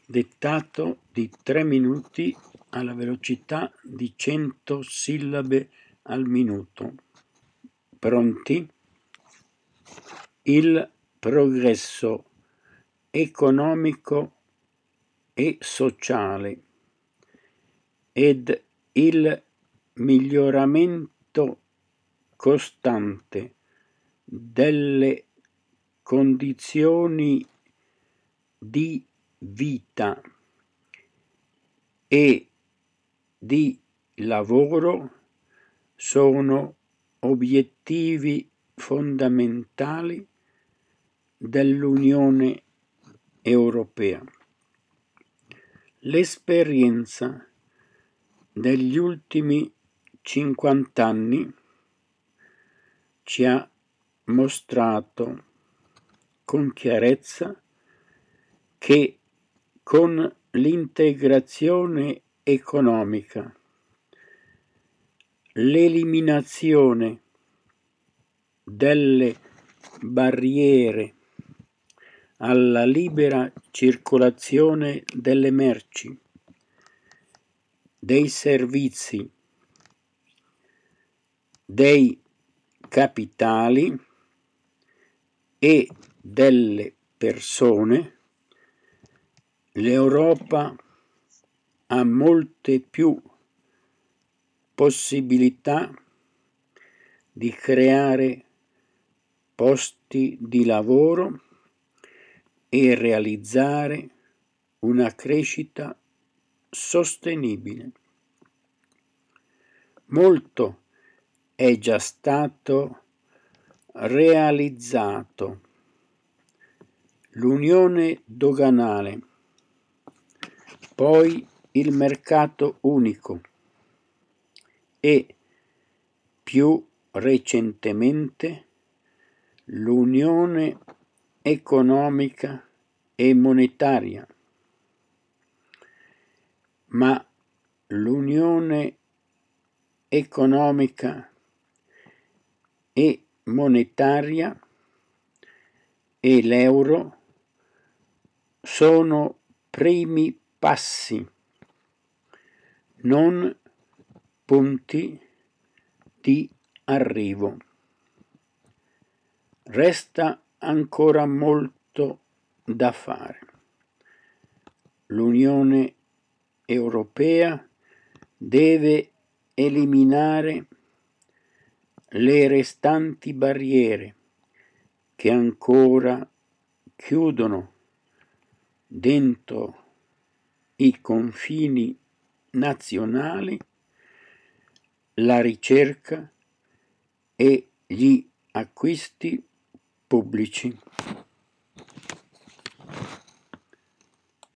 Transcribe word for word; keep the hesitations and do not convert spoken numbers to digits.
dettato di tre minuti alla velocità di cento sillabe al minuto. Pronti? Il progresso economico e sociale ed il miglioramento costante delle condizioni di vita e di lavoro sono obiettivi fondamentali dell'Unione Europea. L'esperienza degli ultimi cinquant'anni ci ha mostrato con chiarezza che con l'integrazione economica, l'eliminazione delle barriere alla libera circolazione delle merci, dei servizi, dei capitali e delle persone, l'Europa ha molte più possibilità di creare posti di lavoro e realizzare una crescita sostenibile. Molto è già stato realizzato. L'unione doganale, poi il mercato unico e più recentemente l'unione economica e monetaria. Ma l'unione economica e monetaria e l'euro sono primi passi, non punti di arrivo. Resta ancora molto da fare. L'Unione Europea deve eliminare le restanti barriere che ancora chiudono dentro i confini nazionali la ricerca e gli acquisti pubblici.